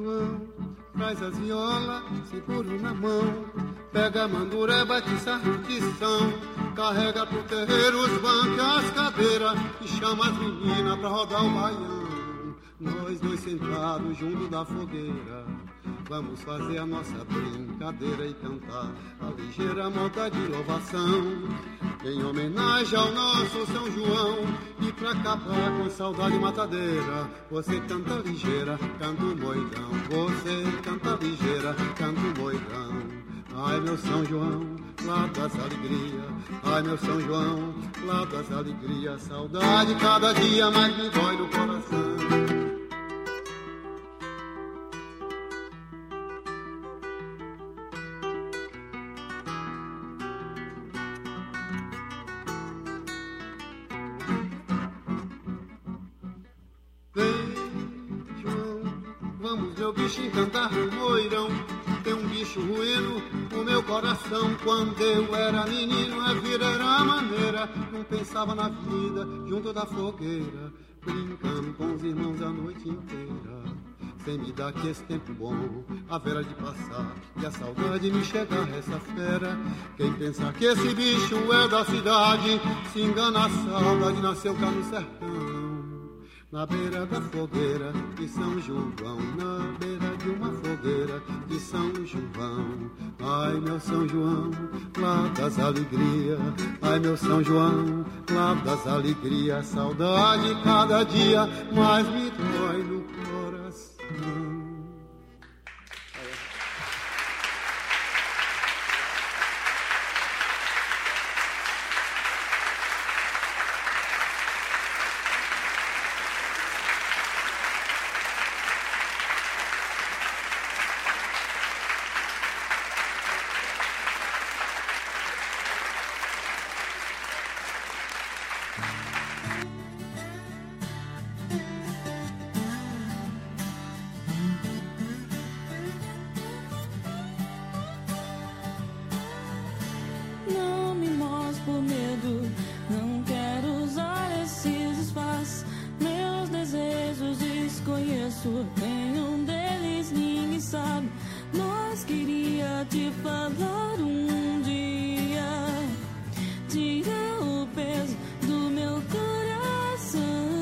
João, traz as violas, seguro na mão. Pega a mandureba, tiça, tição. Carrega pro terreiro os bancos, as cadeiras. E chama as meninas pra rodar o baião. Nós dois sentados junto da fogueira, vamos fazer a nossa brincadeira e cantar a ligeira moda de louvação, em homenagem ao nosso São João. E pra acabar com saudade matadeira, você canta ligeira, canta o moidão. Você canta ligeira, canta o moidão. Ai, meu São João, lá das alegrias. Ai, meu São João, lá das alegrias. Saudade cada dia mais me dói no coração. Cantar no moirão, tem um bicho ruíno no meu coração. Quando eu era menino, a vida era maneira. Não pensava na vida, junto da fogueira, brincando com os irmãos a noite inteira. Sem me dar que esse tempo bom, a vera de passar e a saudade me chegar essa fera. Quem pensar que esse bicho é da cidade, se engana, a saudade nasceu cá no sertão. Na beira da fogueira de São João, na beira de uma fogueira de São João. Ai, meu São João, lá das alegrias. Ai, meu São João, lá das alegrias. Saudade cada dia mais me dói no coração. Nenhum deles ninguém sabe, mas queria te falar um dia. Tira o peso do meu coração.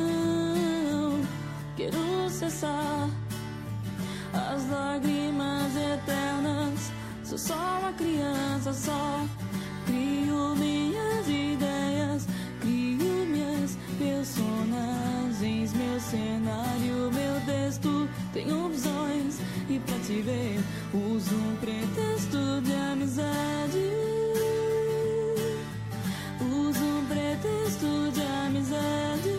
Quero cessar as lágrimas eternas. Sou só uma criança, só crio minhas ideias, crio minhas personagens, meu cenário, meu texto. Tenho visões e pra te ver uso um pretexto de amizade. Uso um pretexto de amizade.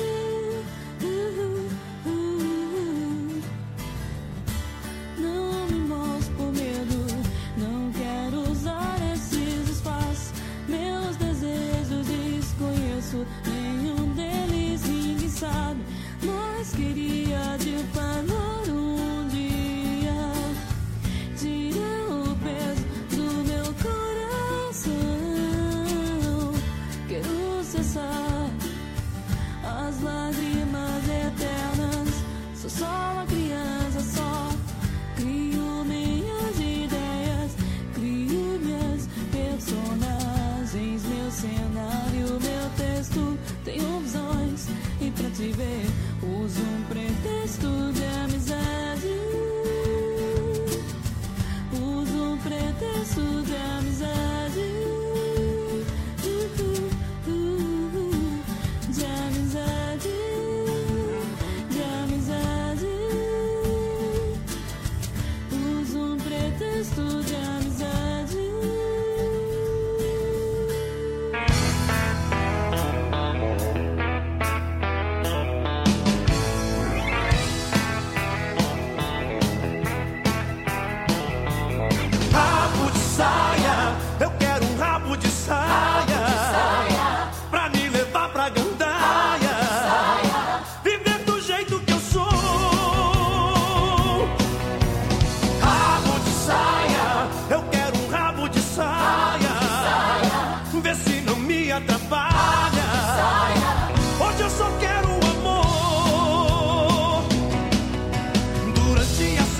Não me mostro por medo, não quero usar esses disfarces. Meus desejos desconheço, nenhum deles ninguém sabe, mas queria te falar um dia. Tira o peso do meu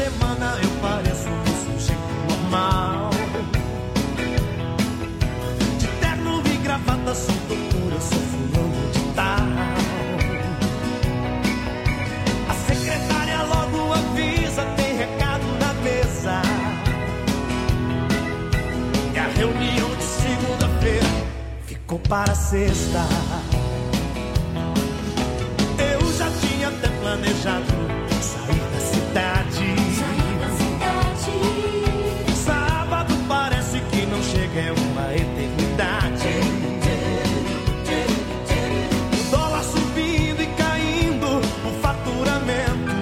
semana eu pareço um sujeito normal. De terno e gravata, sou doutor, eu sou fulano de tal. A secretária logo avisa, tem recado na mesa. E a reunião de segunda-feira ficou para sexta. Eu já tinha até planejado sair da cidade. Sábado parece que não chega, é uma eternidade. O dólar subindo e caindo, o faturamento.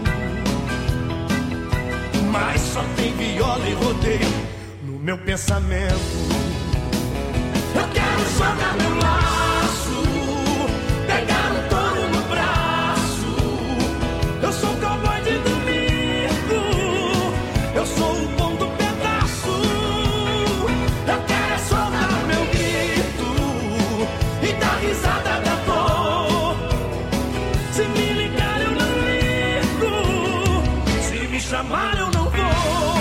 Mas só tem viola e rodeio no meu pensamento. Eu quero jogar meu laço, pegar um touro no braço. Eu sou cowboy de domingo, eu sou o bom do pedaço. Eu quero soltar meu grito e dar risada da dor. Se me ligar eu não ligo, se me chamar eu não vou.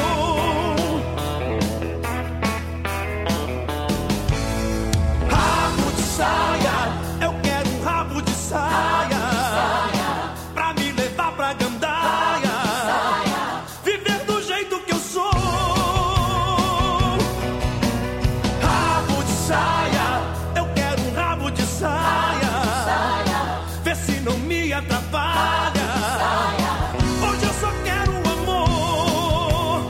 Eu quero um rabo de saia, pra me levar pra gandaia, viver do jeito que eu sou. Rabo de saia, eu quero um rabo de saia, vê se não me atrapalha. Hoje eu só quero um amor.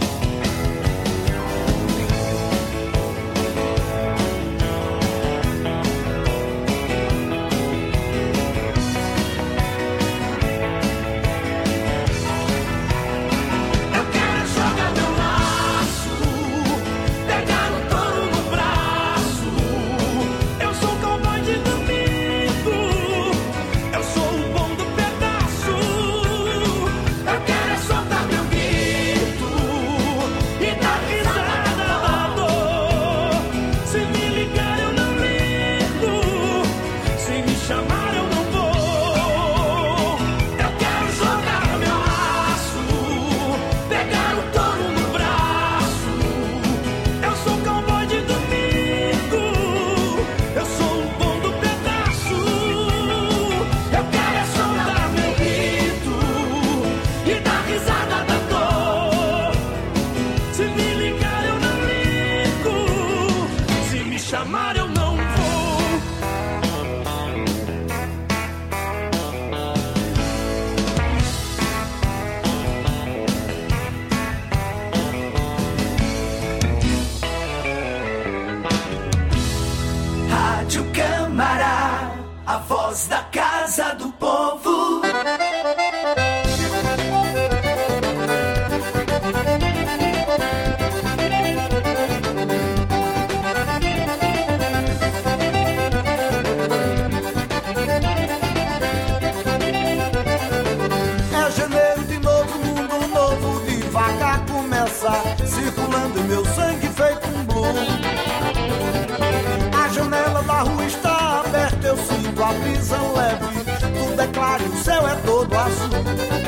Rádio Câmara, a voz da Casa do Povo. É janeiro de novo, mundo novo, devagar começa, circulando em meu sangue feito um blues. A janela da rua está aberta, eu sinto a brisa leve, tudo é claro e o céu é todo azul.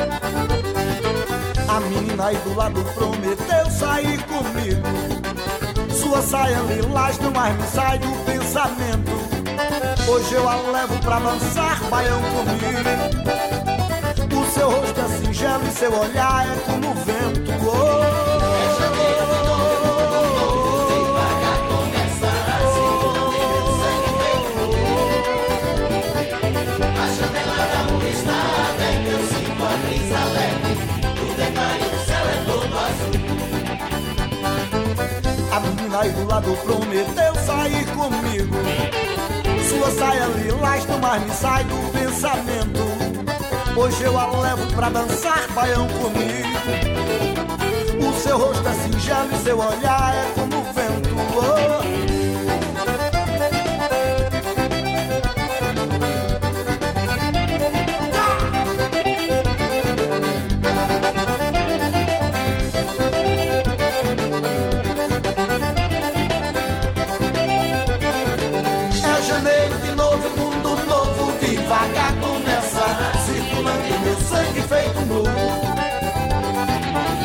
A menina aí do lado prometeu sair comigo. Sua saia lilás não mais me sai do pensamento. Hoje eu a levo pra dançar baião comigo. O seu rosto é singelo e seu olhar é como o vento. É janeiro de novo, devagar começa a circulando em meu sangue feito. A janela da rua está aberta, eu sinto a brisa leve, tudo é claro, o céu é todo azul. A menina aí do lado prometeu sair comigo. Sua saia lilás não mais me sai do pensamento. Hoje eu a levo pra dançar baião comigo. O seu rosto é singelo e seu olhar é como o vento. É janeiro de novo, mundo novo, devagar começa, circulando em meu sangue feito um novo.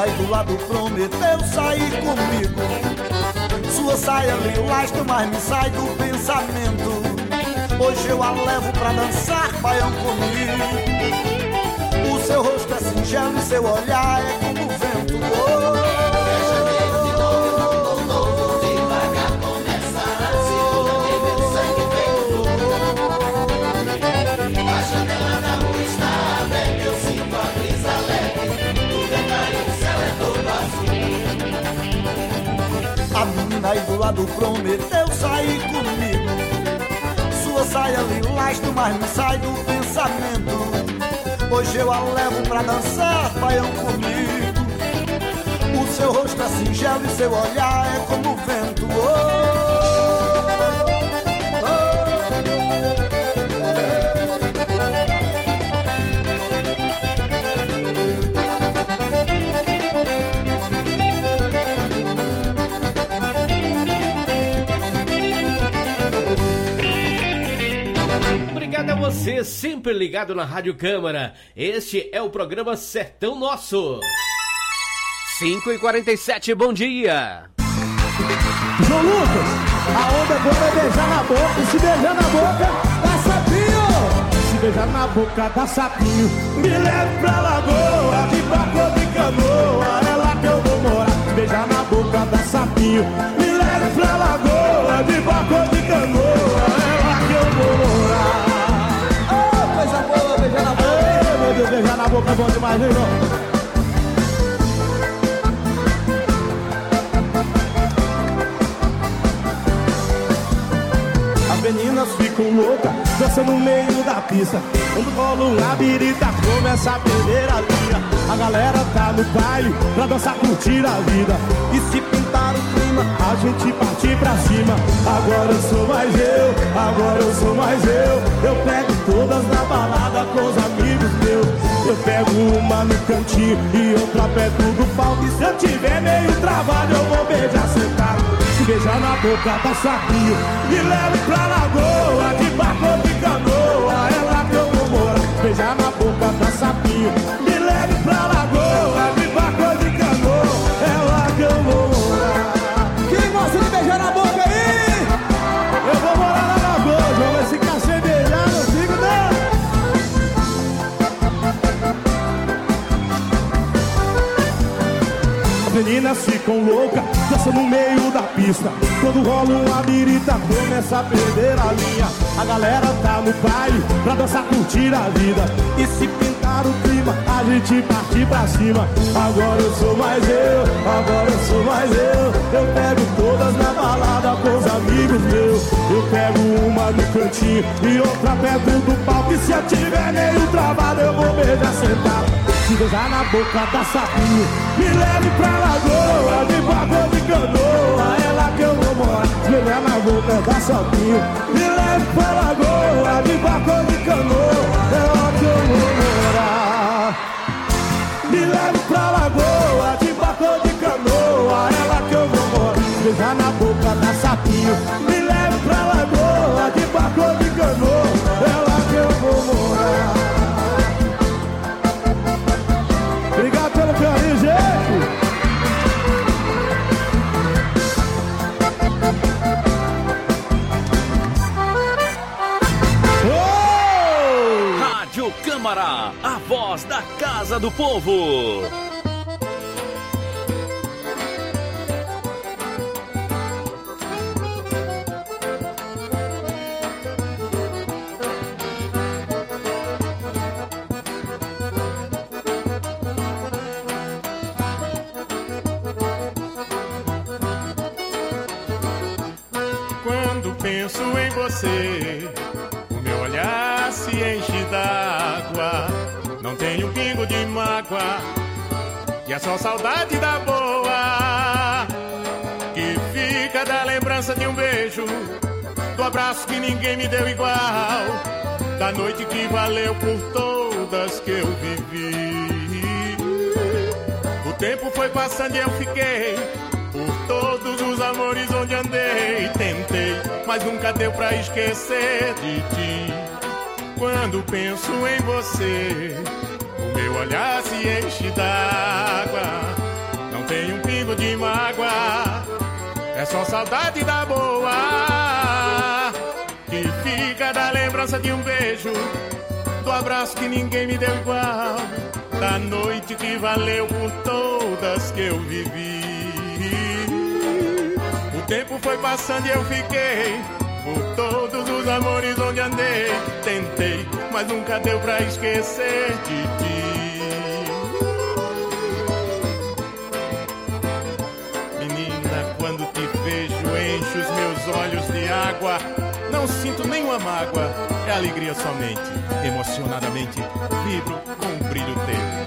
mina aí do lado prometeu sair comigo. Sua saia lilás mais me sai do pensamento. Hoje eu a levo pra dançar baião comigo. O seu rosto é singelo e seu olhar é como o vento. A menina aí do lado prometeu sair comigo. Sua saia lilás mais me sai do pensamento. Hoje eu a levo pra dançar baião comigo. O seu rosto é singelo e seu olhar é como o vento. Obrigado a você, sempre ligado na Rádio Câmara. Este é o programa Sertão Nosso. 5h47, bom dia. João Lucas, a onda agora é beijar na boca. E se beijar na boca, dá sapinho. Se beijar na boca, dá sapinho. Me leve pra lagoa, de barco de canoa. É lá que eu vou morar. Se beijar na boca, dá sapinho. Me leve pra lagoa, de barco de canoa. É lá que eu vou morar. Coisa boa, beijar na boca. Ei, meu Deus, beijar na boca é bom demais, hein, irmão? As meninas ficam loucas, dançando no meio da pista. Quando rola uma birita, começa a perder a linha. A galera tá no baile pra dançar, curtir a vida. E se pintar o clima, a gente partir pra cima. Agora eu sou mais eu, agora eu sou mais eu. Eu pego todas na balada com os amigos meus. Eu pego uma no cantinho e outra perto do palco. E se eu tiver meio travado, eu vou beijar sentado. Se beijar na boca, dá sapinho. Me leve pra lagoa, de barco de canoa. É lá que eu vou morar. Se beijar na boca, dá sapinho. Me leve pra lagoa, de barco de canoa. É lá que eu vou morar. Quem gosta de beijar na boca aí? Eu vou morar na lagoa. João vai ficar sem beijar, não fico não. As meninas ficam loucas, dançam no meio da pista. Quando rola uma birita, começa a perder a linha. A galera tá no baile pra dançar, curtir a vida. E se pintar o clima, a gente partir pra cima. Agora eu sou mais eu, agora eu sou mais eu. Eu pego todas na balada com os amigos meus. Eu pego uma no cantinho e outra perto do palco. E se eu tiver meio travado, eu vou beijar sentado. Se beijar na boca, dá sapinho. Me leve pra lagoa, de barco de canoa. É lá que eu vou morar. Se beijar na boca, dá sapinho. Me leve pra lagoa, de barco de canoa. É lá que eu vou morar. Me leve pra lagoa, de barco de canoa. É lá que eu vou morar. Se beijar na boca, dá sapinho. Me leve pra lagoa, de barco de canoa. É lá que eu vou morar. Obrigado pelo carinho, gente! Oh! Rádio Câmara, a voz da Casa do Povo. Penso em você, o meu olhar se enche d'água. Não tenho um pingo de mágoa, e é só saudade da boa que fica da lembrança de um beijo, do abraço que ninguém me deu igual, da noite que valeu por todas que eu vivi. O tempo foi passando e eu fiquei por todos os amores onde andei. Tentei, mas nunca deu pra esquecer de ti. Quando penso em você, o meu olhar se enche d'água. tem um pingo de mágoa, é só saudade da boa, que fica da lembrança de um beijo, do abraço que ninguém me deu igual, da noite que valeu por todas que eu vivi. O tempo foi passando e eu fiquei por todos os amores onde andei. Tentei, mas nunca deu pra esquecer de ti. Menina, quando te vejo, enche os meus olhos de água. Não sinto nenhuma mágoa, é alegria somente. Emocionadamente, vibro com o brilho teu.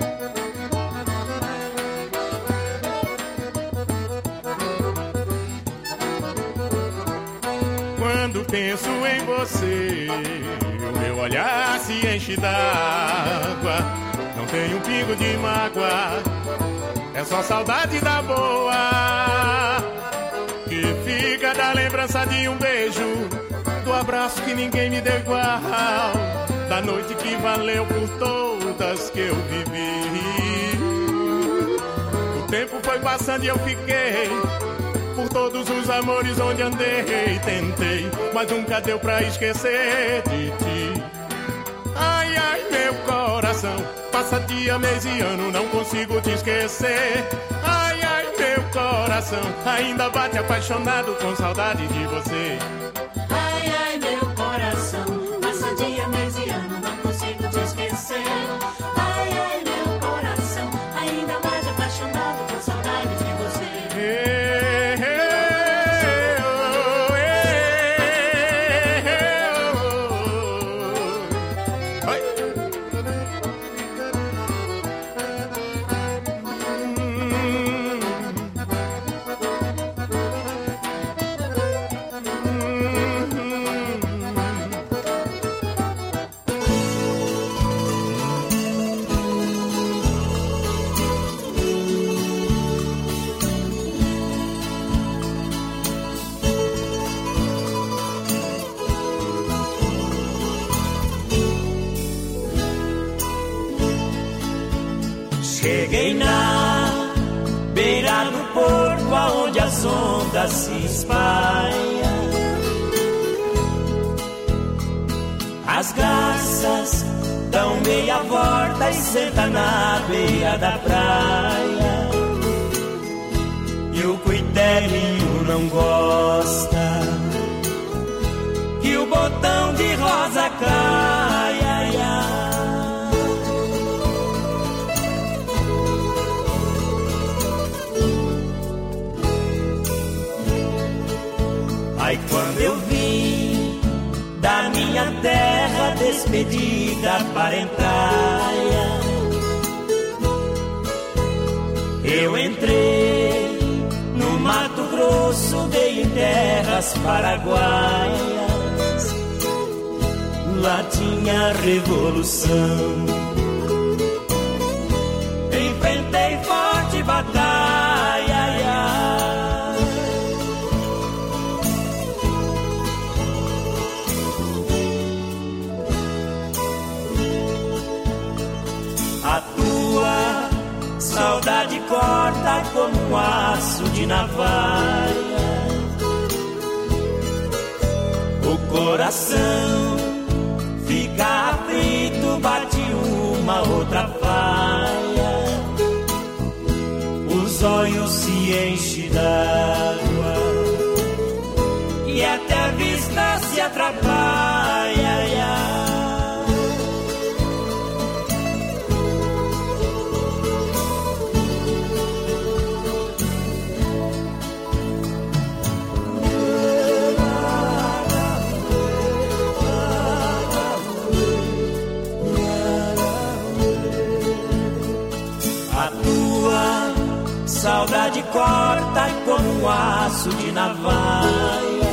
Quando penso em você, o meu olhar se enche d'água. Não tem um pingo de mágoa, é só saudade da boa, que fica da lembrança de um beijo, do abraço que ninguém me deu igual, da noite que valeu por todas que eu vivi. O tempo foi passando e eu fiquei por todos os amores onde andei. Tentei, mas nunca deu pra esquecer de ti. Ai, ai, meu coração, passa dia, mês e ano, não consigo te esquecer. Ai, ai, meu coração, ainda bate apaixonado com saudade de você. Ai, ai, meu coração, passa dia, mês e ano, não consigo te esquecer. Ai, ai, meu coração, ainda mais apaixonado com saudade de você. Cheguei na beira do porto, aonde as ondas se espalham. As garças dão meia volta e senta na beira da praia. E o cuitelinho não gosta que o botão de rosa caia. Aí quando eu vim da minha terra despedida parentaia, eu entrei no Mato Grosso, dei em terras paraguaias. Lá tinha revolução, enfrentei forte batalha. A tua saudade corta como um aço de navalha. O coração fica aflito, bate uma outra falha. Os olhos se enchem d'água e até a vista se atrapalha. Saudade corta como um aço de navalha.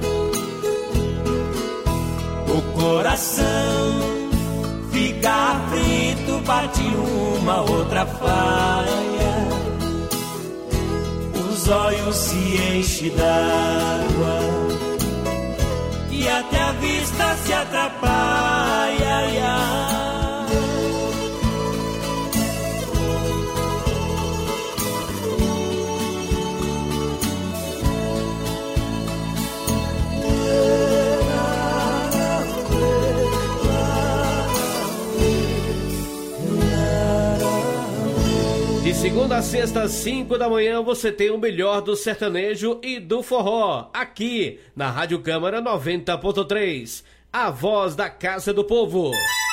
O coração fica aflito, bate uma outra falha. Os olhos se enchem d'água e até a vista se atrapalha. segunda a sexta, às 5 da manhã, você tem o melhor do sertanejo e do forró, aqui na Rádio Câmara 90.3, a voz da Casa do Povo.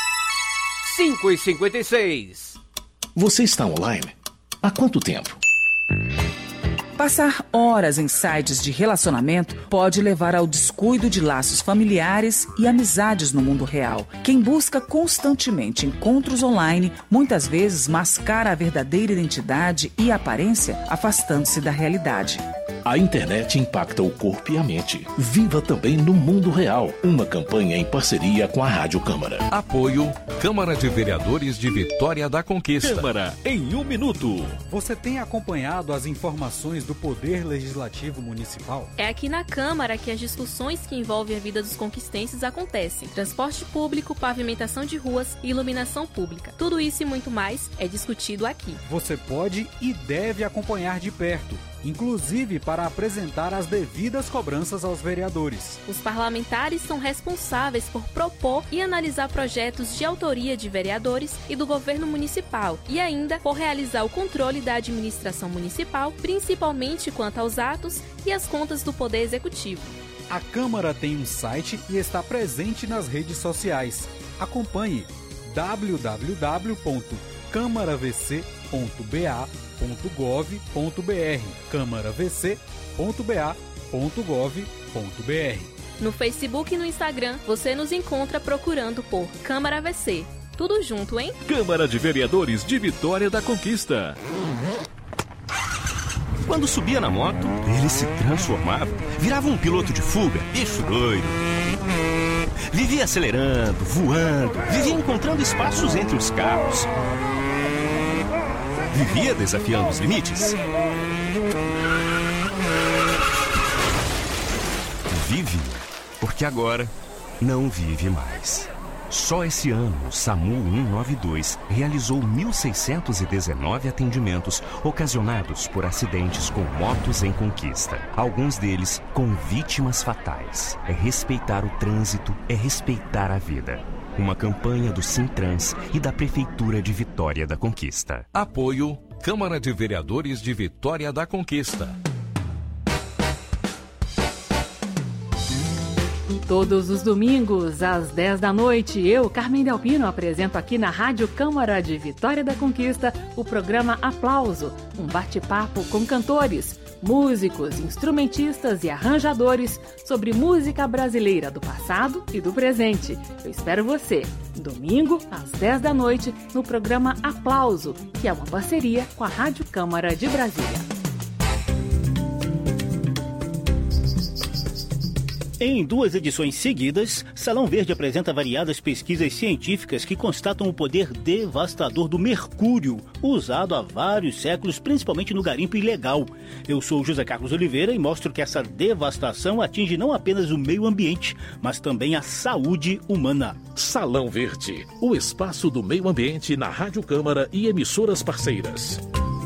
5h56. Você está online? Há quanto tempo? Passar horas em sites de relacionamento pode levar ao descuido de laços familiares e amizades no mundo real. Quem busca constantemente encontros online, muitas vezes mascara a verdadeira identidade e aparência, afastando-se da realidade. A internet impacta o corpo e a mente. Viva também no mundo real. Uma campanha em parceria com a Rádio Câmara. Apoio Câmara de Vereadores de Vitória da Conquista. Câmara em 1 minuto. Você tem acompanhado as informações do Poder Legislativo Municipal? É aqui na Câmara que as discussões que envolvem a vida dos conquistenses acontecem. Transporte público, pavimentação de ruas e iluminação pública. Tudo isso e muito mais é discutido aqui. Você pode e deve acompanhar de perto, inclusive para apresentar as devidas cobranças aos vereadores. Os parlamentares são responsáveis por propor e analisar projetos de autoria de vereadores e do governo municipal e ainda por realizar o controle da administração municipal, principalmente quanto aos atos e às contas do Poder Executivo. A Câmara tem um site e está presente nas redes sociais. Acompanhe www.câmaravc.ba.gov.br câmaravc.ba.gov.br. No Facebook e no Instagram, você nos encontra procurando por Câmara VC. Tudo junto, hein? Câmara de Vereadores de Vitória da Conquista. Quando subia na moto, ele se transformava, virava um piloto de fuga, bicho doido. Vivia acelerando, voando, vivia encontrando espaços entre os carros. Vivia desafiando os limites. Vive, porque agora não vive mais. Só esse ano, o SAMU 192 realizou 1.619 atendimentos ocasionados por acidentes com motos em conquista. Alguns deles com vítimas fatais. É respeitar o trânsito, é respeitar a vida. Uma campanha do Sintrans e da Prefeitura de Vitória da Conquista. Apoio Câmara de Vereadores de Vitória da Conquista. Todos os domingos, às 10 da noite, eu, Carmen Delpino, apresento aqui na Rádio Câmara de Vitória da Conquista o programa Aplauso, um bate-papo com cantores, músicos, instrumentistas e arranjadores sobre música brasileira do passado e do presente. Eu espero você, domingo, às 10 da noite, no programa Aplauso, que é uma parceria com a Rádio Câmara de Brasília. Em 2 edições seguidas, Salão Verde apresenta variadas pesquisas científicas que constatam o poder devastador do mercúrio, usado há vários séculos, principalmente no garimpo ilegal. Eu sou José Carlos Oliveira e mostro que essa devastação atinge não apenas o meio ambiente, mas também a saúde humana. Salão Verde, o espaço do meio ambiente na Rádio Câmara e emissoras parceiras.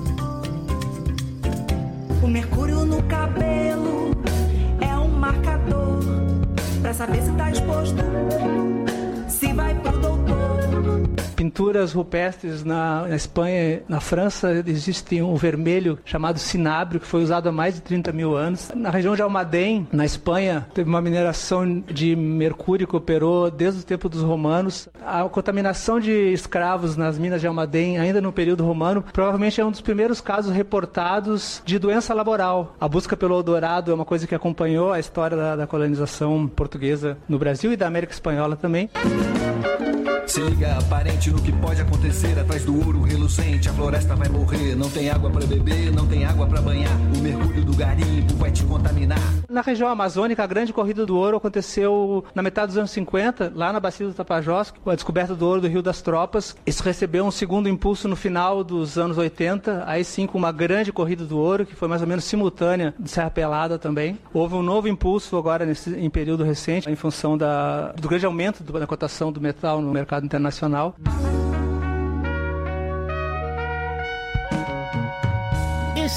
O mercúrio no cabelo é um marcador pra saber se tá exposto, se vai pro doutor. Pinturas rupestres na Espanha, na França, existe um vermelho chamado cinábrio, que foi usado há mais de 30 mil anos. Na região de Almadén, na Espanha, teve uma mineração de mercúrio que operou desde o tempo dos romanos. A contaminação de escravos nas minas de Almadén, ainda no período romano, provavelmente é um dos primeiros casos reportados de doença laboral. A busca pelo Eldorado é uma coisa que acompanhou a história da colonização portuguesa no Brasil e da América Espanhola também. Se liga, aparente no que pode acontecer. Atrás do ouro reluzente, a floresta vai morrer. Não tem água pra beber, não tem água pra banhar. O mercúrio do garimpo vai te contaminar. Na região amazônica, a grande corrida do ouro aconteceu na metade dos anos 50, lá na bacia do Tapajós, com a descoberta do ouro do Rio das Tropas. Isso recebeu um segundo impulso no final dos anos 80, aí sim com uma grande corrida do ouro, que foi mais ou menos simultânea de Serra Pelada também. Houve um novo impulso agora em período recente, em função do grande aumento da cotação do metal no mercado internacional. Esse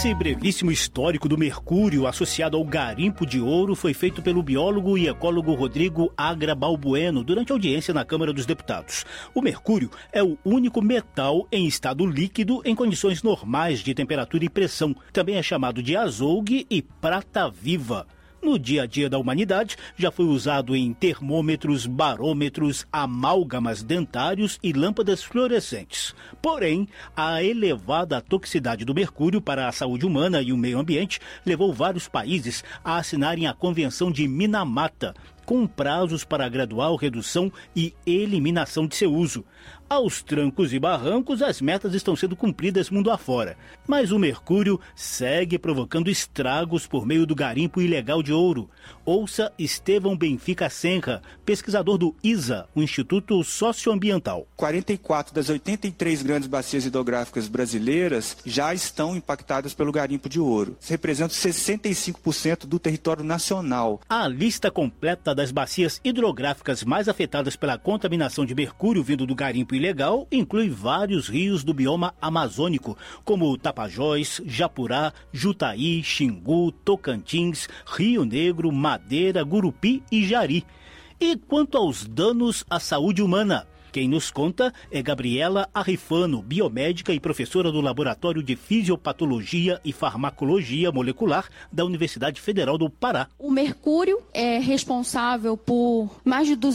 Esse brevíssimo histórico do mercúrio associado ao garimpo de ouro foi feito pelo biólogo e ecólogo Rodrigo Agra Balbueno durante a audiência na Câmara dos Deputados. O mercúrio é o único metal em estado líquido em condições normais de temperatura e pressão. Também é chamado de azougue e prata viva. No dia a dia da humanidade, já foi usado em termômetros, barômetros, amálgamas dentários e lâmpadas fluorescentes. Porém, a elevada toxicidade do mercúrio para a saúde humana e o meio ambiente levou vários países a assinarem a Convenção de Minamata, com prazos para a gradual redução e eliminação de seu uso. Aos trancos e barrancos, as metas estão sendo cumpridas mundo afora. Mas o mercúrio segue provocando estragos por meio do garimpo ilegal de ouro. Ouça Estevão Benfica Senra, pesquisador do ISA, o Instituto Socioambiental. 44 das 83 grandes bacias hidrográficas brasileiras já estão impactadas pelo garimpo de ouro. Isso representa 65% do território nacional. A lista completa das bacias hidrográficas mais afetadas pela contaminação de mercúrio vindo do garimpo ilegal inclui vários rios do bioma amazônico, como Tapajós, Japurá, Jutaí, Xingu, Tocantins, Rio Negro, Madeira, Gurupi e Jari. E quanto aos danos à saúde humana? Quem nos conta é Gabriela Arrifano, biomédica e professora do Laboratório de Fisiopatologia e Farmacologia Molecular da Universidade Federal do Pará. O mercúrio é responsável por mais de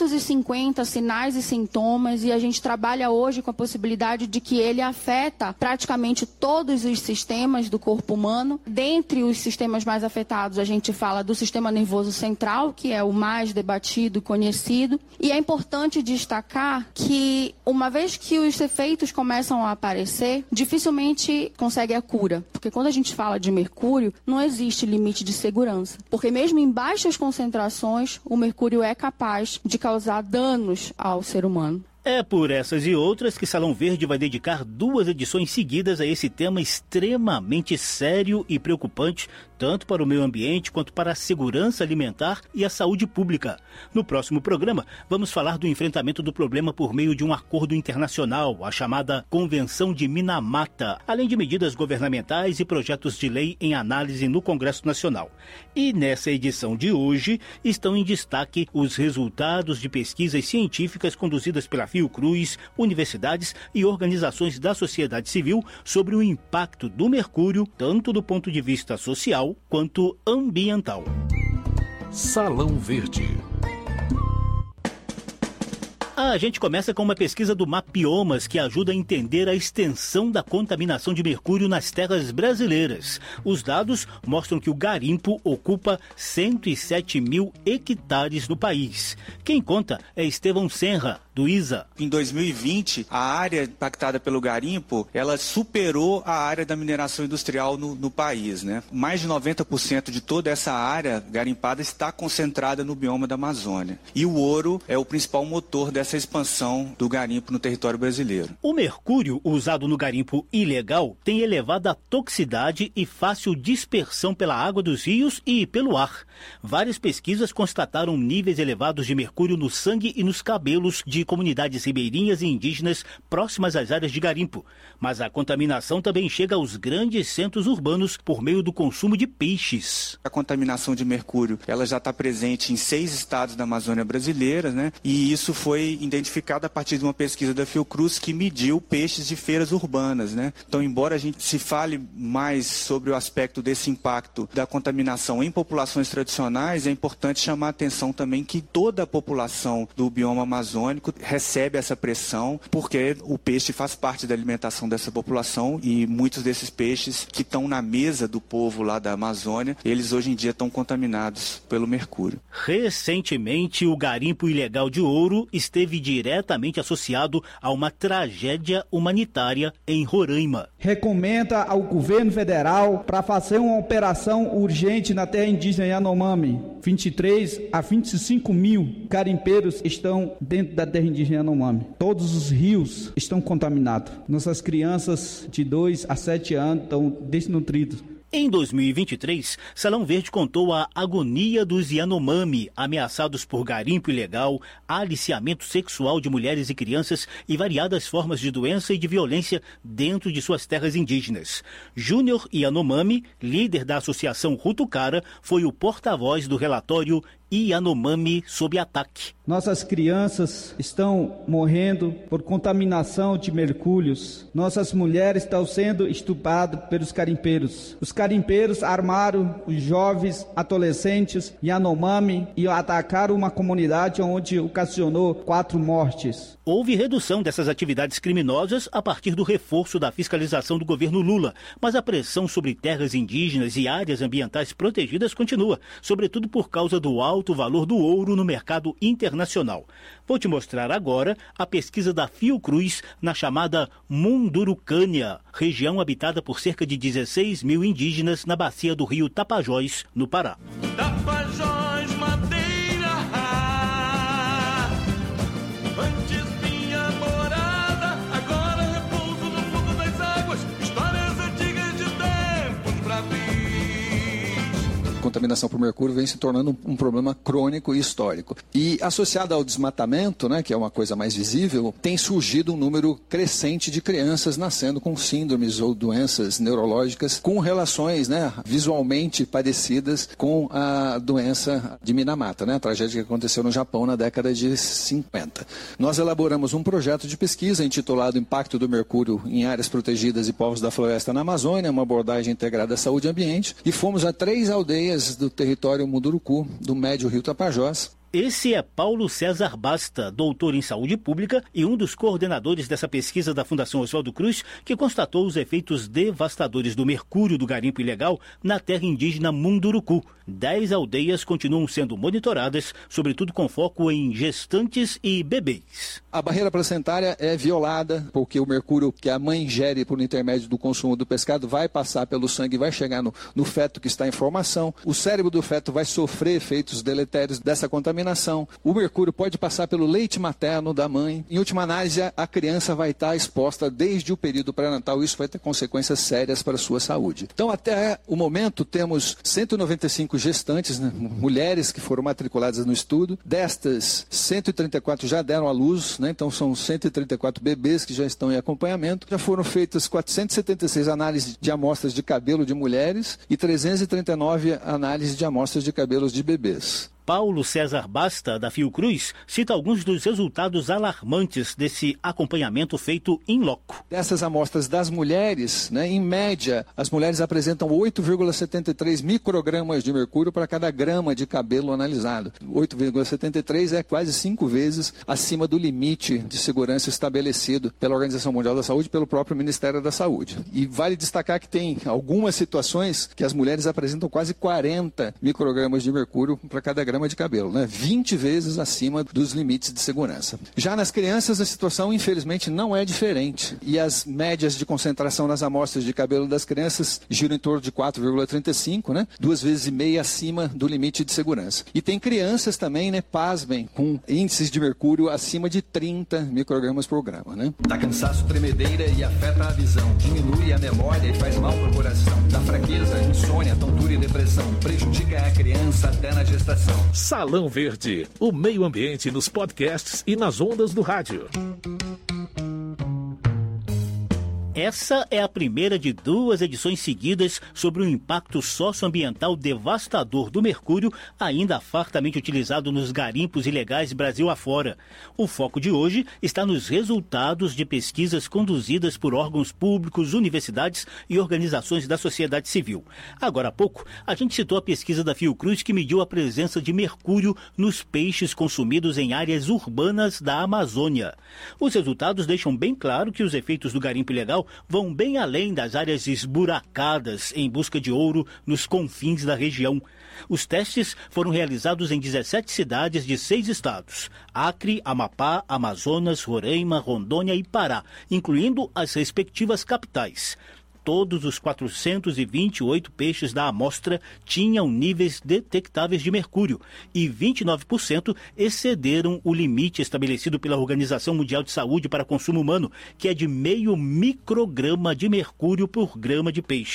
250 sinais e sintomas e a gente trabalha hoje com a possibilidade de que ele afeta praticamente todos os sistemas do corpo humano. Dentre os sistemas mais afetados, a gente fala do sistema nervoso central, que é o mais debatido e conhecido. E é importante destacar que, uma vez que os efeitos começam a aparecer, dificilmente consegue a cura. Porque quando a gente fala de mercúrio, não existe limite de segurança. Porque mesmo em baixas concentrações, o mercúrio é capaz de causar danos ao ser humano. É por essas e outras que Salão Verde vai dedicar 2 edições seguidas a esse tema extremamente sério e preocupante, tanto para o meio ambiente quanto para a segurança alimentar e a saúde pública. No próximo programa, vamos falar do enfrentamento do problema por meio de um acordo internacional, a chamada Convenção de Minamata, além de medidas governamentais e projetos de lei em análise no Congresso Nacional. E nessa edição de hoje, estão em destaque os resultados de pesquisas científicas conduzidas pela Fiocruz, universidades e organizações da sociedade civil sobre o impacto do mercúrio, tanto do ponto de vista social quanto ambiental. Salão Verde. A gente começa com uma pesquisa do Mapiomas que ajuda a entender a extensão da contaminação de mercúrio nas terras brasileiras. Os dados mostram que o garimpo ocupa 107 mil hectares no país. Quem conta é Estevão Senra, do ISA. Em 2020, a área impactada pelo garimpo, ela superou a área da mineração industrial no país, né? Mais de 90% de toda essa área garimpada está concentrada no bioma da Amazônia. E o ouro é o principal motor dessa expansão do garimpo no território brasileiro. O mercúrio usado no garimpo ilegal tem elevada toxicidade e fácil dispersão pela água dos rios e pelo ar. Várias pesquisas constataram níveis elevados de mercúrio no sangue e nos cabelos de comunidades ribeirinhas e indígenas próximas às áreas de garimpo. Mas a contaminação também chega aos grandes centros urbanos por meio do consumo de peixes. A contaminação de mercúrio, ela já está presente em 6 estados da Amazônia brasileira, né? E isso foi identificado a partir de uma pesquisa da Fiocruz que mediu peixes de feiras urbanas, né? Então, embora a gente se fale mais sobre o aspecto desse impacto da contaminação em populações tradicionais, é importante chamar a atenção também que toda a população do bioma amazônico recebe essa pressão, porque o peixe faz parte da alimentação dessa população e muitos desses peixes que estão na mesa do povo lá da Amazônia, eles hoje em dia estão contaminados pelo mercúrio. Recentemente, o garimpo ilegal de ouro esteve diretamente associado a uma tragédia humanitária em Roraima. Recomenda ao governo federal para fazer uma operação urgente na terra indígena Yanomami. 23 a 25 mil garimpeiros estão dentro da terra indígena Yanomami. Todos os rios estão contaminados. Nossas crianças de 2 a 7 anos estão desnutridas. Em 2023, Salão Verde contou a agonia dos Yanomami, ameaçados por garimpo ilegal, aliciamento sexual de mulheres e crianças e variadas formas de doença e de violência dentro de suas terras indígenas. Júnior Yanomami, líder da Associação Rutucara, foi o porta-voz do relatório Yanomami sob ataque. Nossas crianças estão morrendo por contaminação de mercúrios. Nossas mulheres estão sendo estupradas pelos garimpeiros. Os garimpeiros armaram os jovens adolescentes Yanomami e atacaram uma comunidade onde ocasionou 4 mortes. Houve redução dessas atividades criminosas a partir do reforço da fiscalização do governo Lula, mas a pressão sobre terras indígenas e áreas ambientais protegidas continua, sobretudo por causa do alto valor do ouro no mercado internacional. Vou te mostrar agora a pesquisa da Fiocruz na chamada Mundurucânia, região habitada por cerca de 16 mil indígenas na bacia do rio Tapajós, no Pará. Tapajós, madeira, antes minha morada, agora repouso no fundo das águas, histórias antigas de tempos bravis. Contaminação por mercúrio vem se tornando um problema crônico e histórico. E associado ao desmatamento, né, que é uma coisa mais visível, tem surgido um número crescente de crianças nascendo com síndromes ou doenças neurológicas com relações, né, visualmente parecidas com a doença de Minamata, né, a tragédia que aconteceu no Japão na década de 50. Nós elaboramos um projeto de pesquisa intitulado Impacto do Mercúrio em Áreas Protegidas e Povos da Floresta na Amazônia, uma abordagem integrada à saúde e ambiente, e fomos a 3 aldeias do território Munduruku, do Médio Rio Tapajós. Esse é Paulo César Basta, doutor em saúde pública e um dos coordenadores dessa pesquisa da Fundação Oswaldo Cruz, que constatou os efeitos devastadores do mercúrio do garimpo ilegal na terra indígena Munduruku. 10 aldeias continuam sendo monitoradas, sobretudo com foco em gestantes e bebês. A barreira placentária é violada, porque o mercúrio que a mãe ingere por intermédio do consumo do pescado vai passar pelo sangue e vai chegar no feto que está em formação. O cérebro do feto vai sofrer efeitos deletérios dessa contaminação. O mercúrio pode passar pelo leite materno da mãe. Em última análise, a criança vai estar exposta desde o período pré-natal. Isso vai ter consequências sérias para a sua saúde. Então, até o momento, temos 195 gestantes, né, mulheres que foram matriculadas no estudo. Destas, 134 já deram à luz, né, então são 134 bebês que já estão em acompanhamento. Já foram feitas 476 análises de amostras de cabelo de mulheres e 339 análises de amostras de cabelos de bebês. Paulo César Basta, da Fiocruz, cita alguns dos resultados alarmantes desse acompanhamento feito in loco. Dessas amostras das mulheres, né, em média, as mulheres apresentam 8,73 microgramas de mercúrio para cada grama de cabelo analisado. 8,73 é quase 5 vezes acima do limite de segurança estabelecido pela Organização Mundial da Saúde e pelo próprio Ministério da Saúde. E vale destacar que tem algumas situações que as mulheres apresentam quase 40 microgramas de mercúrio para cada grama de cabelo, né? 20 vezes acima dos limites de segurança. Já nas crianças, a situação, infelizmente, não é diferente. E as médias de concentração nas amostras de cabelo das crianças giram em torno de 4,35, né? 2,5 vezes acima do limite de segurança. E tem crianças também, né? Pasmem, com índices de mercúrio acima de 30 microgramas por grama, né? Dá cansaço, tremedeira e afeta a visão. Diminui a memória e faz mal pro coração. Dá fraqueza, insônia, tontura e depressão. Prejudica a criança até na gestação. Salão Verde, o meio ambiente nos podcasts e nas ondas do rádio. Essa é a primeira de 2 edições seguidas sobre o impacto socioambiental devastador do mercúrio, ainda fartamente utilizado nos garimpos ilegais Brasil afora. O foco de hoje está nos resultados de pesquisas conduzidas por órgãos públicos, universidades e organizações da sociedade civil. Agora há pouco, a gente citou a pesquisa da Fiocruz que mediu a presença de mercúrio nos peixes consumidos em áreas urbanas da Amazônia. Os resultados deixam bem claro que os efeitos do garimpo ilegal vão bem além das áreas esburacadas em busca de ouro nos confins da região. Os testes foram realizados em 17 cidades de 6 estados: Acre, Amapá, Amazonas, Roraima, Rondônia e Pará, incluindo as respectivas capitais. Todos os 428 peixes da amostra tinham níveis detectáveis de mercúrio e 29% excederam o limite estabelecido pela Organização Mundial de Saúde para consumo humano, que é de 0,5 micrograma de mercúrio por grama de peixe.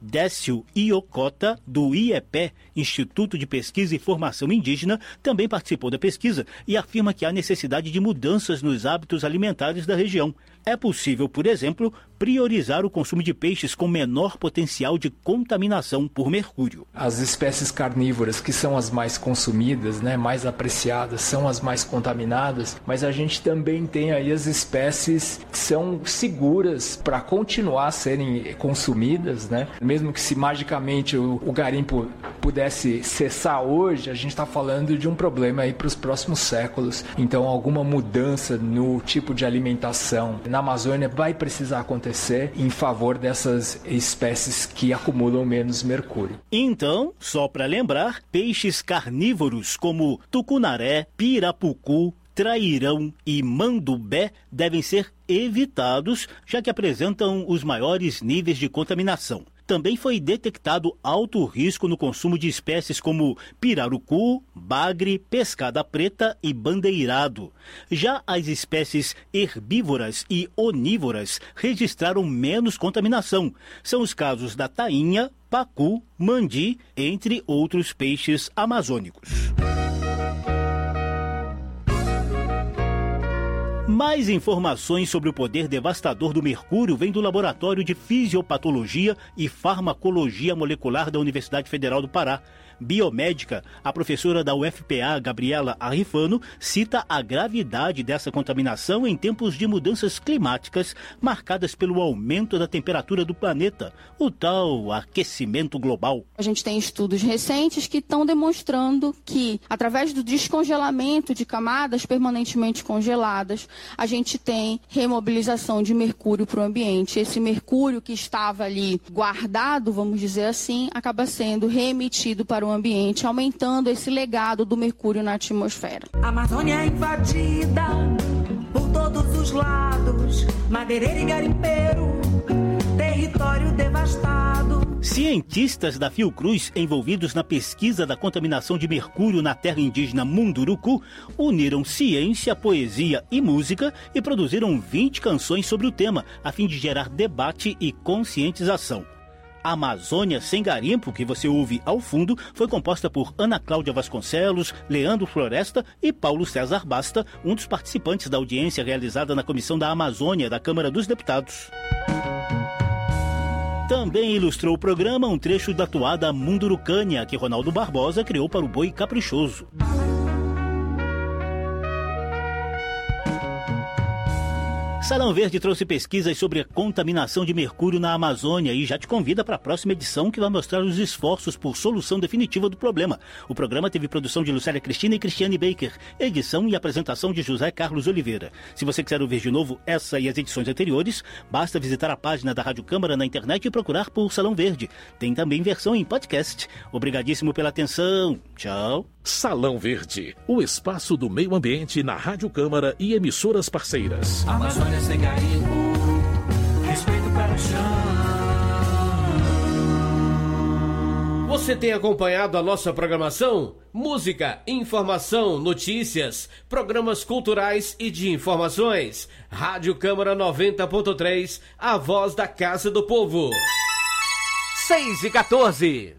Décio Iocota, do IEPE, Instituto de Pesquisa e Formação Indígena, também participou da pesquisa e afirma que há necessidade de mudanças nos hábitos alimentares da região. É possível, por exemplo, priorizar o consumo de peixes com menor potencial de contaminação por mercúrio. As espécies carnívoras, que são as mais consumidas, mais apreciadas, são as mais contaminadas, mas a gente também tem aí as espécies que são seguras para continuar a serem consumidas, Mesmo que se magicamente o garimpo pudesse cessar hoje, a gente está falando de um problema aí para os próximos séculos. Então, alguma mudança no tipo de alimentação na Amazônia vai precisar acontecer em favor dessas espécies que acumulam menos mercúrio. Então, só para lembrar, peixes carnívoros como tucunaré, pirapucu, trairão e mandubé devem ser evitados, já que apresentam os maiores níveis de contaminação. Também foi detectado alto risco no consumo de espécies como pirarucu, bagre, pescada preta e bandeirado. Já as espécies herbívoras e onívoras registraram menos contaminação. São os casos da tainha, pacu, mandi, entre outros peixes amazônicos. Mais informações sobre o poder devastador do mercúrio vem do Laboratório de Fisiopatologia e Farmacologia Molecular da Universidade Federal do Pará. Biomédica, a professora da UFPA, Gabriela Arrifano, cita a gravidade dessa contaminação em tempos de mudanças climáticas marcadas pelo aumento da temperatura do planeta, o tal aquecimento global. A gente tem estudos recentes que estão demonstrando que, através do descongelamento de camadas permanentemente congeladas, a gente tem remobilização de mercúrio para o ambiente. Esse mercúrio que estava ali guardado, vamos dizer assim, acaba sendo reemitido para o ambiente, aumentando esse legado do mercúrio na atmosfera. A Amazônia é invadida por todos os lados, madeireiro e garimpeiro, território devastado. Cientistas da Fiocruz, envolvidos na pesquisa da contaminação de mercúrio na terra indígena Munduruku, uniram ciência, poesia e música e produziram 20 canções sobre o tema, a fim de gerar debate e conscientização. A Amazônia Sem Garimpo, que você ouve ao fundo, foi composta por Ana Cláudia Vasconcelos, Leandro Floresta e Paulo César Basta, um dos participantes da audiência realizada na Comissão da Amazônia da Câmara dos Deputados. Também ilustrou o programa um trecho da toada Mundurucânia, que Ronaldo Barbosa criou para o Boi Caprichoso. Salão Verde trouxe pesquisas sobre a contaminação de mercúrio na Amazônia e já te convida para a próxima edição, que vai mostrar os esforços por solução definitiva do problema. O programa teve produção de Lucélia Cristina e Cristiane Baker, edição e apresentação de José Carlos Oliveira. Se você quiser ouvir de novo essa e as edições anteriores, basta visitar a página da Rádio Câmara na internet e procurar por Salão Verde. Tem também versão em podcast. Obrigadíssimo pela atenção. Tchau. Salão Verde, o espaço do meio ambiente na Rádio Câmara e emissoras parceiras. Amazônia sem garimpo, respeito para o chão. Você tem acompanhado a nossa programação? Música, informação, notícias, programas culturais e de informações. Rádio Câmara 90.3, a voz da Casa do Povo. 6h14.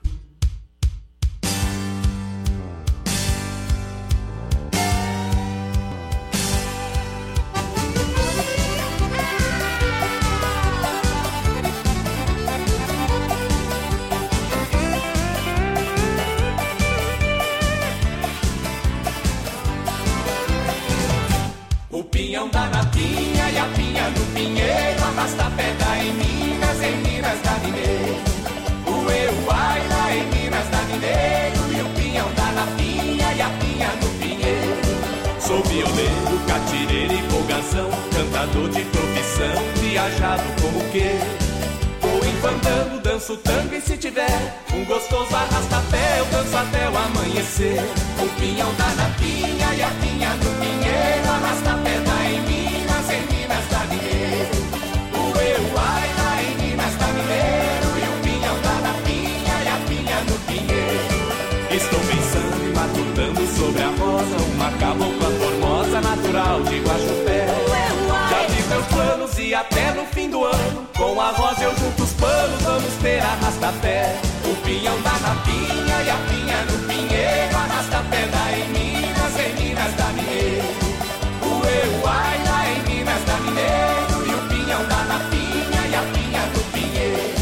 Da Napinha e a pinha do Pinheiro, arrasta pedra em Minas da Mineiro. O Euaira em Minas da Mineiro e o pinhão da Napinha e a pinha do Pinheiro. Sou violeiro, catireiro e folgação, cantador de profissão, viajado como que vou enfantando, danço tango e se tiver um gostoso arrasta-pé, eu danço até o amanhecer. O pinhão da Napinha e a pinha do Pinheiro, arrasta-pé em Minas da Mineiro. O Euaira em Minas da Mineiro e o pinhão da Napinha e a pinha do Pinheiro. Estou pensando e matutando sobre a rosa, uma cabocla formosa natural de Guaxupé. Já vi meu meus planos e até no fim do ano, com a Rosa eu junto os panos, vamos ter arrasta-pé. O pinhão dá na pinha e a pinha no pinheiro, arrasta-pé dá em Minas dá Mineiro. O eu ai lá em Minas dá Mineiro, e o pinhão dá na pinha e a pinha no pinheiro.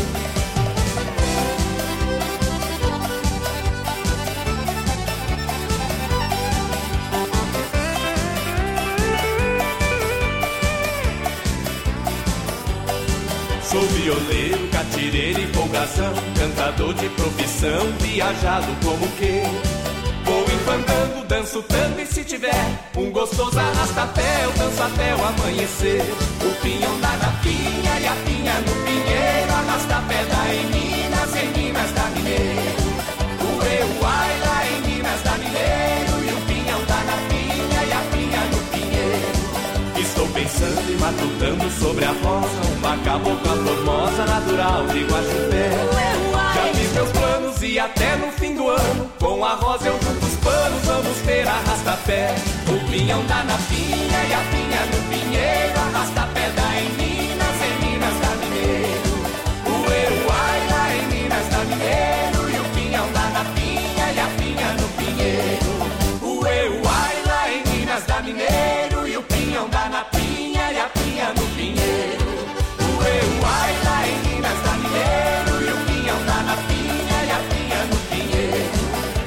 Sou violeiro, catireiro e folgazão, cantador de profissão, viajado como que. Vou infantando, danço tanto e se tiver um gostoso arrasta-pé, eu danço até o amanhecer. O pinhão dá na pinha e a pinha no pinheiro, arrasta-pé dá em Minas dá Mineiro. O eu ai lá em Minas dá Mineiro, e o pinhão dá na pinha e a pinha no pinheiro. Estou pensando e matutando sobre a rosa, uma cabocla formosa, natural de Guaxupé. Já fiz meus planos e até no fim do ano, com a Rosa eu junto os panos, vamos ter arrasta-pé. O pinhão dá na pinha e a pinha no pinheiro, arrasta-pé dá em Minas dá Mineiro. O eu ai lá em Minas dá Mineiro, e o pinhão dá na pinha e a pinha no pinheiro. O eu ai lá em Minas dá Mineiro, e o pinhão dá na pinha e a pinha no pinheiro. O eu ai lá em Minas dá Mineiro, e o pinhão dá na pinha e a pinha no pinheiro.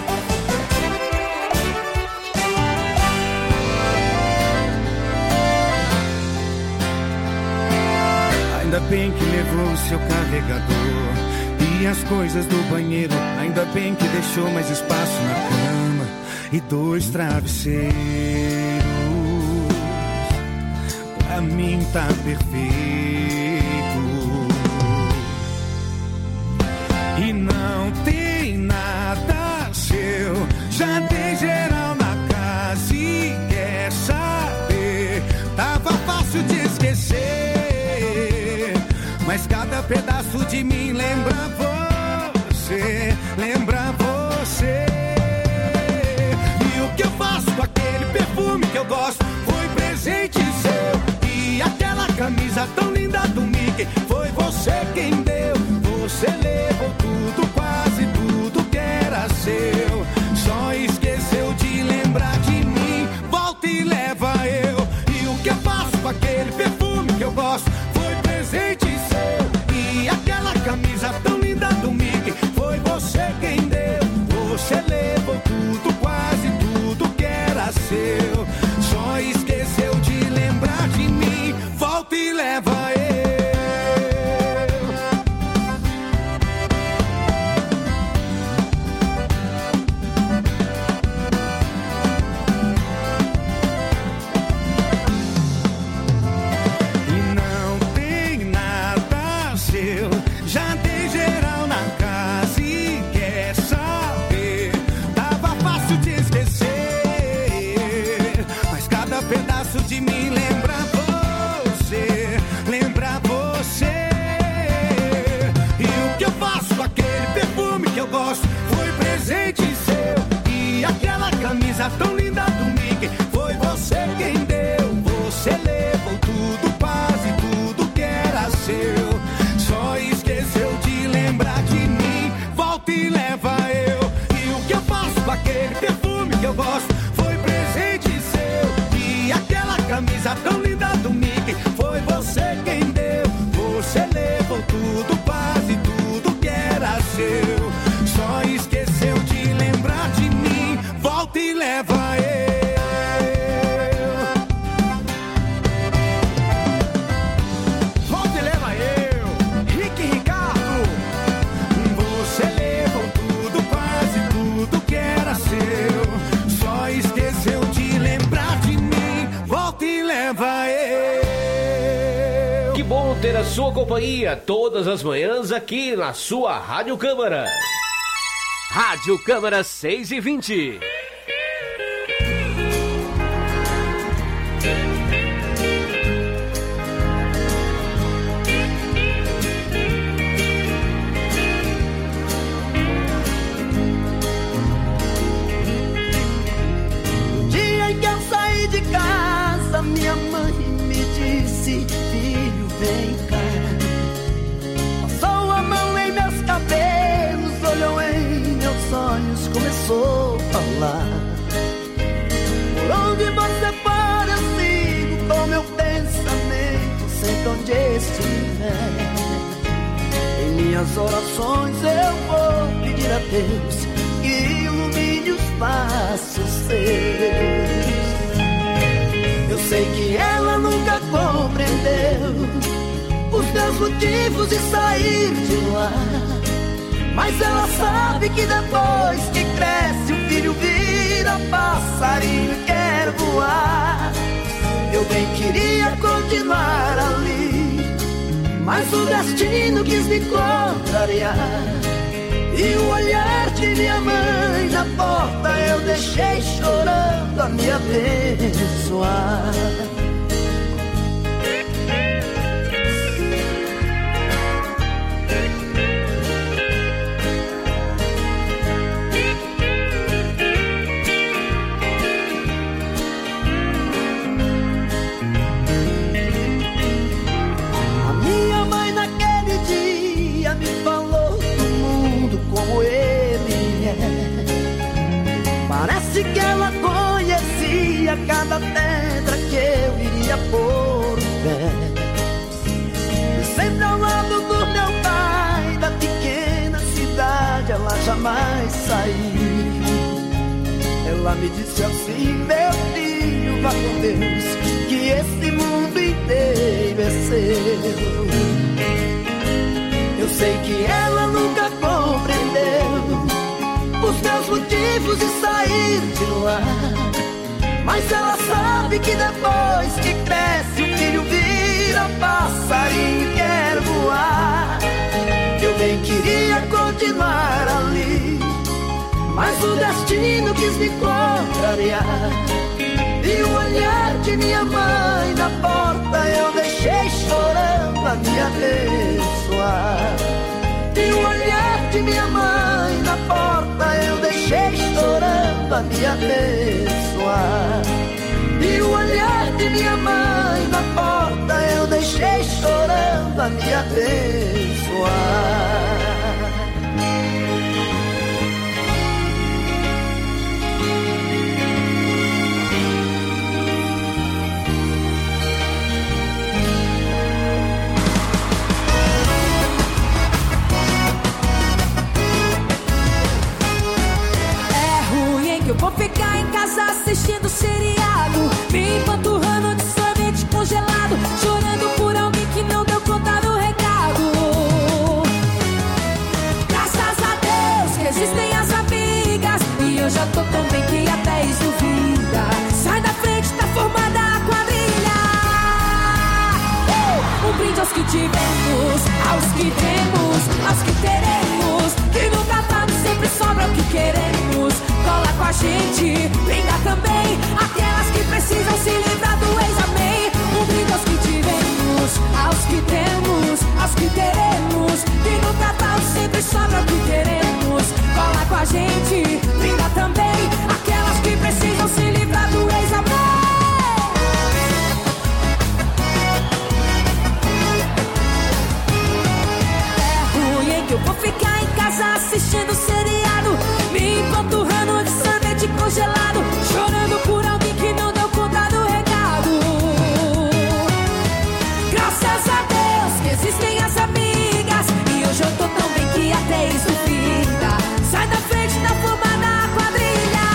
Ainda bem que levou o seu carregador e as coisas do banheiro. Ainda bem que deixou mais espaço na cama e 2 travesseiros. Pra mim tá perfeito. E não tem nada seu, já tem geral na casa e quer saber. Tava fácil de esquecer, mas cada pedaço de mim lembra você, lembra você. E o que eu faço com aquele perfume que eu gosto foi presente seu. E aquela camisa tão linda do Mickey foi você quem deu. Você levou tudo, quase tudo que era seu. Só esqueceu de lembrar de mim. Volta e leva eu. E o que eu faço com aquele perfume que eu gosto foi presente seu. E aquela camisa tão linda do Mickey foi você quem deu. Você levou tudo, quase tudo que era seu. Só esqueceu de lembrar de mim. Volta e leva eu. De mim lembra você, lembra você. E o que eu faço com aquele perfume que eu gosto foi presente seu. E aquela camisa tão linda do Mickey foi você quem deu. Você levou tudo, quase tudo que era seu. Só esqueceu de lembrar de mim. Volta e leva eu. E o que eu faço com aquele perfume que eu gosto foi presente seu. E aquela camisa tão linda do Mickey foi você quem deu. Você levou tudo, quase tudo que era seu. Só esqueceu de lembrar de mim. Volta e leva eu. Volta e leva eu, Rick Ricardo. Você levou tudo, quase tudo que era seu. Só esqueceu de lembrar de mim. Volta e leva eu. Que bom ter a sua companhia todas as manhãs aqui na sua Rádio Câmara. Rádio Câmara 6h20. No dia em que eu saí de casa, minha mãe me disse: disse: filho, vem cá. Passou a mão em meus cabelos, olhou em meus olhos, começou a falar. Por onde você for eu sigo com meu pensamento, sempre onde estiver. Em minhas orações eu vou pedir a Deus que ilumine os passos seus. Eu sei que ela nunca compreendeu os meus motivos de sair de lá, mas ela sabe que depois que cresce o filho vira passarinho e quer voar. Eu bem queria continuar ali, mas o destino quis me contrariar. E o olhar de minha mãe na porta eu deixei chorando a me abençoar. A minha mãe naquele dia me falou do mundo como ele é. Parece que ela conhecia cada pedra que eu iria pôr o pé. E sempre ao lado do meu pai, da pequena cidade, ela jamais saiu. Ela me disse assim: meu filho, vá com Deus, que esse mundo inteiro é seu. Eu sei que ela nunca compreendeu os meus motivos de sair de lá, mas ela sabe que depois que cresce o filho vira passarinho e quer voar. Eu bem queria continuar ali, mas o destino quis me contrariar. E o olhar de minha mãe na porta eu deixei chorando a me abençoar. E o olhar de minha mãe na porta eu deixei chorando a me abençoar. E o olhar de minha mãe na porta eu deixei chorando a me abençoar. Eu vou ficar em casa assistindo seriado, me empanturrando de sorvete congelado, chorando por alguém que não deu conta do recado. Graças a Deus que existem as amigas, e eu já tô tão bem que até isso duvida. Sai da frente, tá formada a quadrilha. Um brinde aos que tivemos, aos que temos, aos que teremos, que nunca tá, sempre sobra o que queremos. Cola com a gente, brinda também aquelas que precisam se livrar do ex-amém. Um brinde aos que tivemos, aos que temos, aos que teremos, que no Natal sempre sobra o que queremos. Cola com a gente, brinda também aquelas que precisam se livrar do ex-amém. É ruim, hein, que eu vou ficar em casa assistindo seriado, me empanturrando de sorvete congelado, chorando por alguém que não deu conta do recado. Graças a Deus que existem as amigas, e hoje eu tô tão bem que até isso duvida. Sai da frente, tá formada a quadrilha.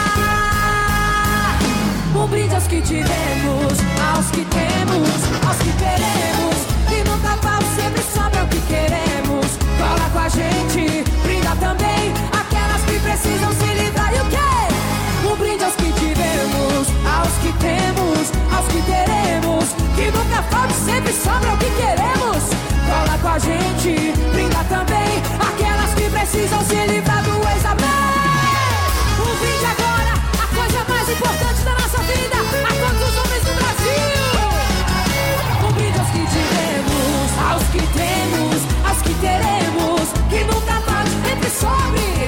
Um brinde aos que tivemos, aos que temos, aos que teremos, e no Natal sempre sobra o que queremos. Cola com a gente, brinda também aquelas que precisam se livrar. E o quê? Um brinde aos que tivemos, aos que temos, aos que teremos, que nunca falta, sempre sobra o que queremos. Cola com a gente, brinda também aquelas que precisam se livrar do ex-amém. Um brinde agora, a coisa mais importante da nossa vida, a todos os homens do Brasil. Um brinde aos que tivemos, aos que temos, aos que teremos, que nunca falta, sempre sobre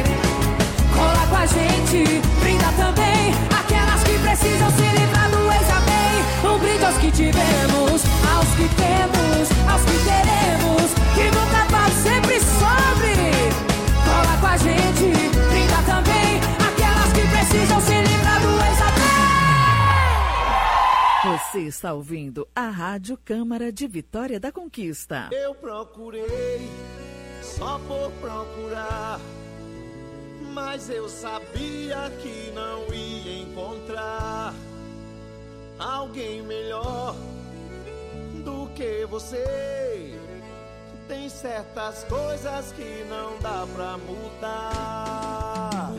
Você está ouvindo a Rádio Câmara de Vitória da Conquista. Eu procurei só por procurar, mas eu sabia que não ia encontrar alguém melhor do que você. Tem certas coisas que não dá pra mudar.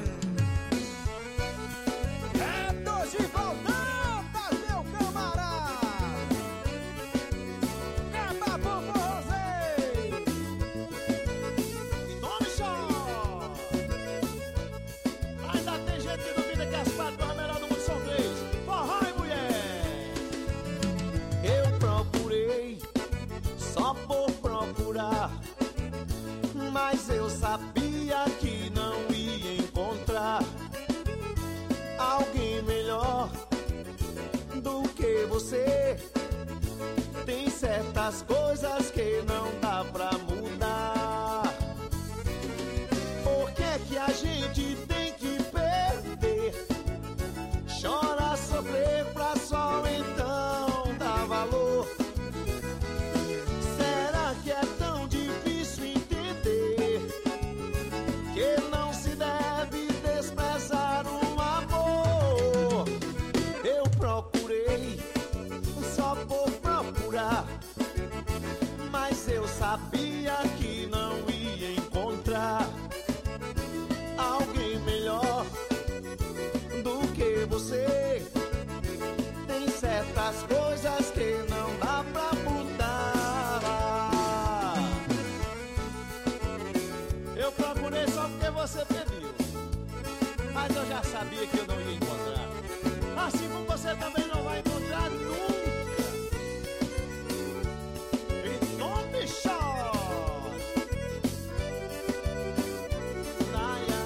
É dois de voltantas, meu camarada. Caba Povo Rosé. E nome só. Ainda tem gente que duvida que as patroas melhor do mundo são três. Forró e mulher. Eu procurei só por procurar, mas eu sabia que não ia encontrar alguém melhor do que você. Tem certas coisas que não dá pra mudar. Por que é que a gente tem que perder? Chora, sofrer pra só então dar valor. Será que é tão difícil entender que não se deve desprezar um amor? Eu procurei só por procurar, mas eu sabia que não ia encontrar alguém melhor do que você. Tem certas coisas que não dá pra mudar. Eu procurei só porque você pediu, mas eu já sabia que eu não ia encontrar. Assim como você também não vai encontrar nunca. E não me chore. Naya.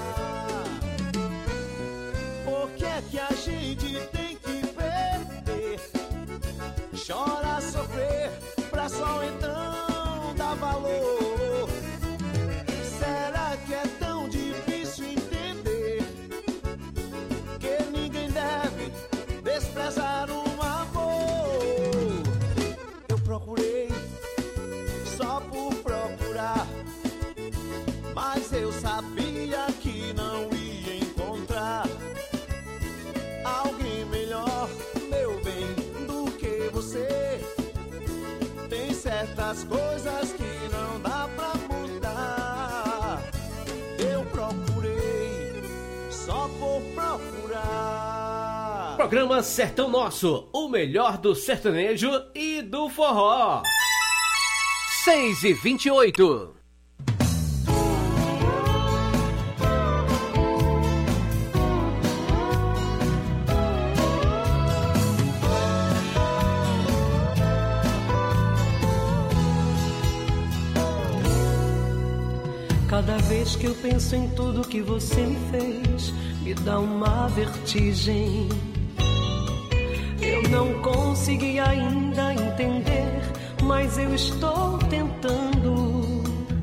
Por que é que a gente tem que perder? Chora, sofrer, pra só então dar valor. Será que é tão difícil entender que ninguém deve desprezar um amor? Eu procurei só por procurar, mas eu sabia que não ia encontrar alguém melhor, meu bem, do que você. Tem certas coisas que não dá pra mudar. Eu procurei só por procurar. Programa Sertão Nosso, o melhor do sertanejo e do forró. 6h28. Cada vez que eu penso em tudo que você me fez, me dá uma vertigem. Eu não consegui ainda entender, mas eu estou tentando.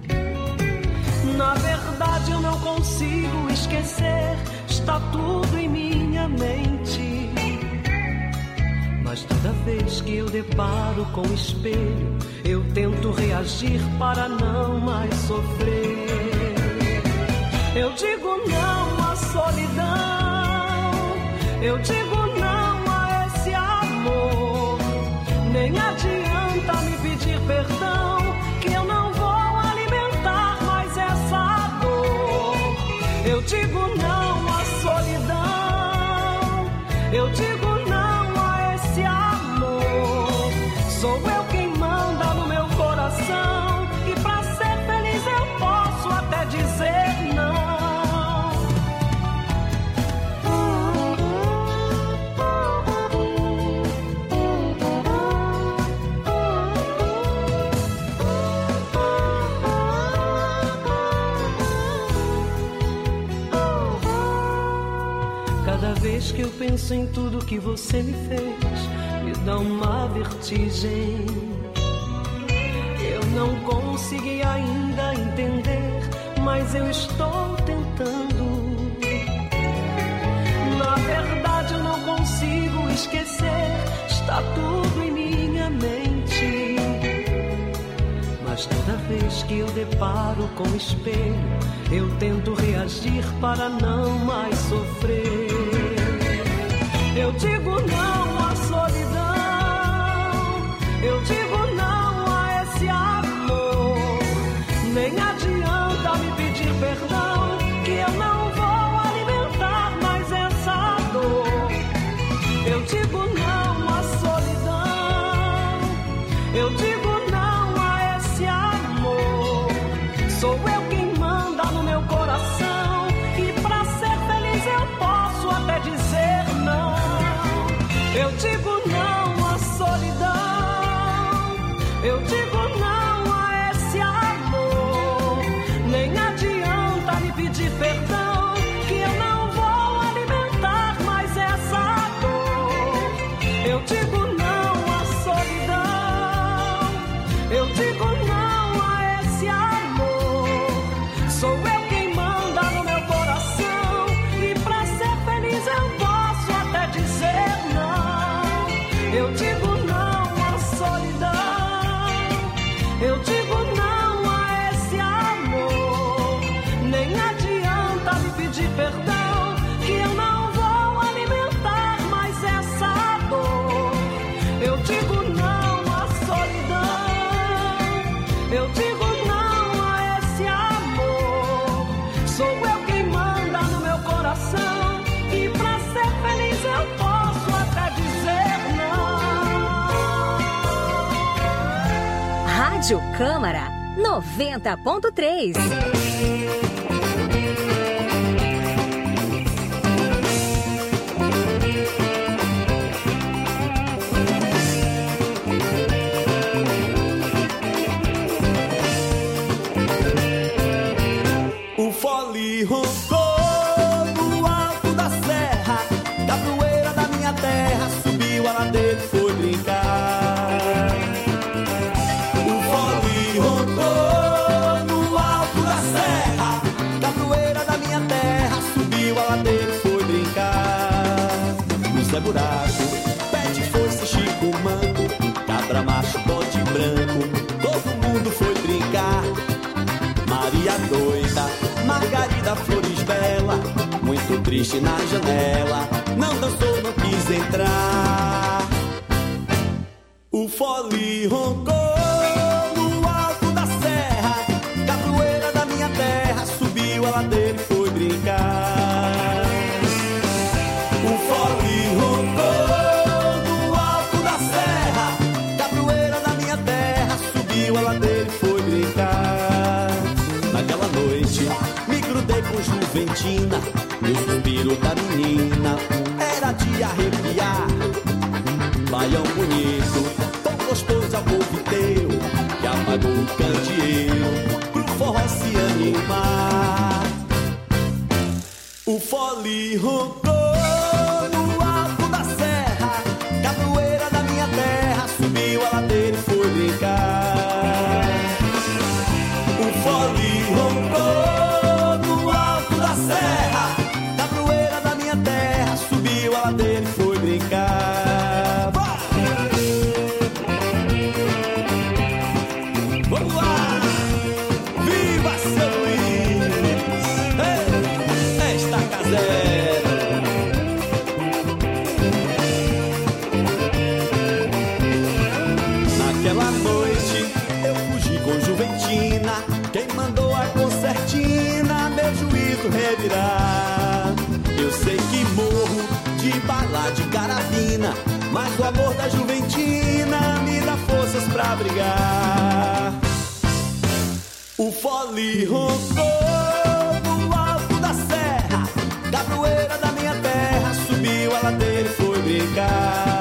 Na verdade eu não consigo esquecer, está tudo em minha mente. Mas toda vez que eu deparo com o espelho, eu tento reagir para não mais sofrer. Eu digo não à solidão, eu digo não a esse amor. Nem adianta me pedir perdão, que eu não vou alimentar mais essa dor. Eu digo não à solidão, eu digo não a esse amor. Sou eu quem manda no meu coração, e pra ser feliz eu posso até dizer não. Cada vez que eu penso em tudo que você me fez, me dá uma vertigem. Eu não consegui ainda entender, mas eu estou tentando. Na verdade eu não consigo esquecer, está Tá tudo em minha mente, mas toda vez que eu deparo com o espelho, eu tento reagir para não mais sofrer. Eu digo não à solidão, eu digo não a esse amor. Nem adianta me pedir perdão, que eu não vou alimentar mais essa dor. Eu digo não à solidão, eu digo não a esse amor. Sou eu quem manda no meu coração, e pra ser feliz eu posso até dizer não. Eu digo não à solidão, eu digo não a esse amor. Nem adianta me pedir perdão, que eu não vou alimentar mais essa dor. Eu digo não à solidão, eu digo não a esse amor. Sou eu quem manda no meu coração, e pra ser feliz eu posso até dizer não. Eu digo não à solidão, eu digo não a esse amor. Nem adianta me pedir perdão, que eu não vou alimentar mais essa dor. Eu digo não à solidão, eu digo não a esse amor. Sou eu quem manda no meu coração, e pra ser feliz eu posso até dizer não. Rádio Câmara 90.3. O fole roncou no alto da serra, capoeira da minha terra, subiu a ladeira e foi brincar. O fole roncou no alto da serra, capoeira da minha terra, subiu a ladeira e foi brincar. No Zé Buraco, pé de foice, Chico Manco, cabra macho, bode branco, todo mundo foi brincar. Maria doida, Margarida Flores Bela, muito triste na janela, não dançou, não quis entrar. O fole roncou no alto da serra, capoeira da minha terra, subiu a ladeira e foi brincar. O fole roncou no alto da serra, capoeira da minha terra, subiu a ladeira e foi brincar. Naquela noite me grudei com Juventina, e o suspiro da menina era de arrepiar. Baião bonito, tão gostoso ao povo inteiro, que apagou o candeeiro pro forró se animar. O fole roncou no alto da serra, capoeira da minha terra, subiu a ladeira e foi brincar. O fole roncou no alto da serra, capoeira da minha terra, subiu a ladeira e foi brincar. Vamos lá! Viva São Luís! Ei, estaca zero! Naquela noite eu fugi com Juventina, quem mandou a concertina, meu juízo revirar. Eu sei que morro de bala de carabina, mas o amor da Juventina me dá forças pra brigar. O fole roncou no alto da serra, capoeira da minha terra, subiu a ladeira e foi brincar.